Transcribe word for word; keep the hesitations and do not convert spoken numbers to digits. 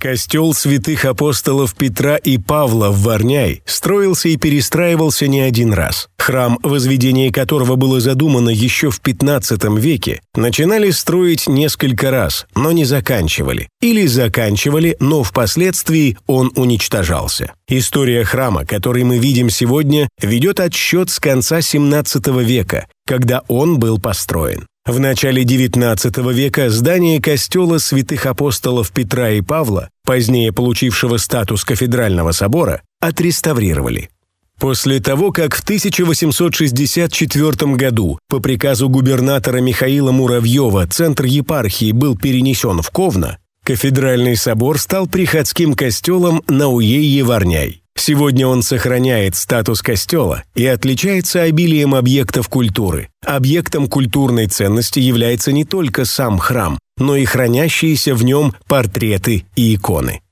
Костел святых апостолов Петра и Павла в Варняй строился и перестраивался не один раз. Храм, возведение которого было задумано еще в пятнадцатом веке, начинали строить несколько раз, но не заканчивали. Или заканчивали, но впоследствии он уничтожался. История храма, который мы видим сегодня, ведет отсчет с конца семнадцатого века, когда он был построен. В начале девятнадцатого века здание костела святых апостолов Петра и Павла, позднее получившего статус кафедрального собора, отреставрировали. После того, как в тысяча восемьсот шестьдесят четвёртом году по приказу губернатора Михаила Муравьева центр епархии был перенесен в Ковно, кафедральный собор стал приходским костелом на Уее-Варняй. Сегодня он сохраняет статус костела и отличается обилием объектов культуры. Объектом культурной ценности является не только сам храм, но и хранящиеся в нем портреты и иконы.